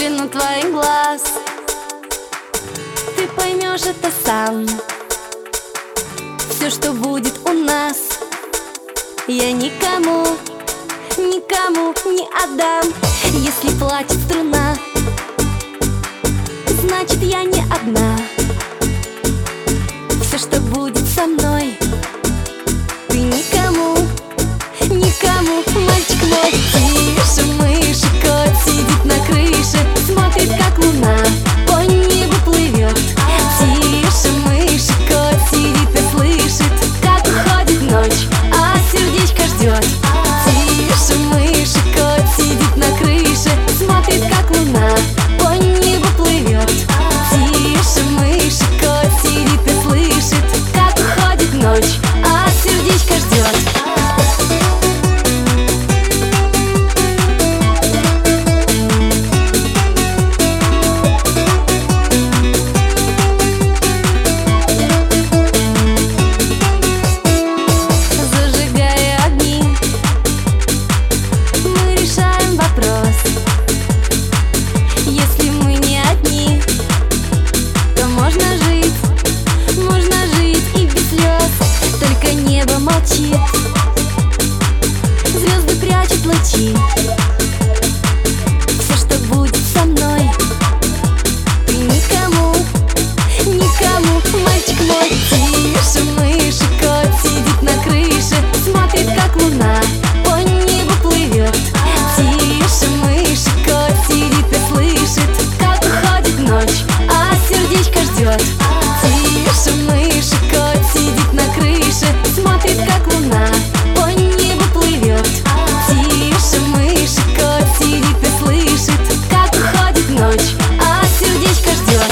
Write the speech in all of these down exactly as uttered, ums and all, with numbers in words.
глубину твоих глаз. Ты поймешь это сам. Все, что будет у нас, я никому, никому не отдам. Если плачет струна, значит я не одна. Все, что будет со мной, ты никому, никому. Мальчик мой, тише, мыши, кот сидит на крыше, смотрит, как луна по небу плывет. Тише, мыши, кот сидит и слышит, как уходит ночь, а сердечко ждет. Тише, мыши, кот сидит на крыше, смотрит, как луна по небу плывет. Тише, мыши, кот сидит и слышит, как уходит ночь, а сердечко ждет. Звезды прячут лучи. Все, что будет со мной, ты никому, никому. Мальчик мой, тише, мыши, кот сидит на крыше, смотрит, как луна по небу плывет. Тише, мыши, кот сидит и слышит, как уходит ночь, а сердечко ждет. Тише, мыши, кот сидит на крыше, смотрит, как луна по небу плывет. Тише, мыши, кот сидит и слышит, как уходит ночь, а сердечко ждет.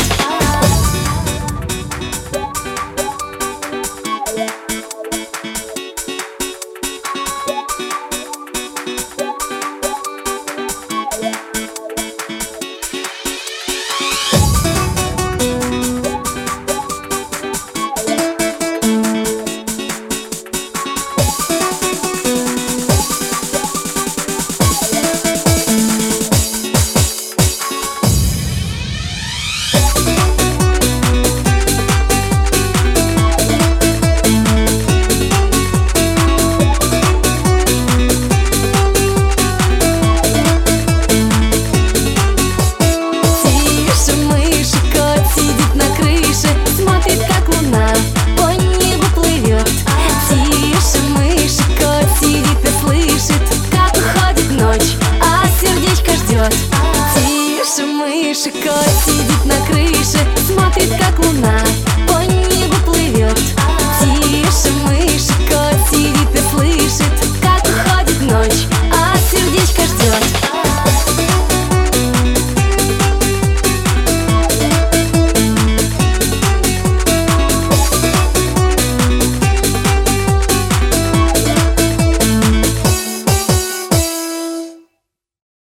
Тише, мыши, кот сидит на крыше, смотрит, как луна по небу плывет. Тише, мыши, кот сидит и слышит, как уходит ночь, а сердечко ждет.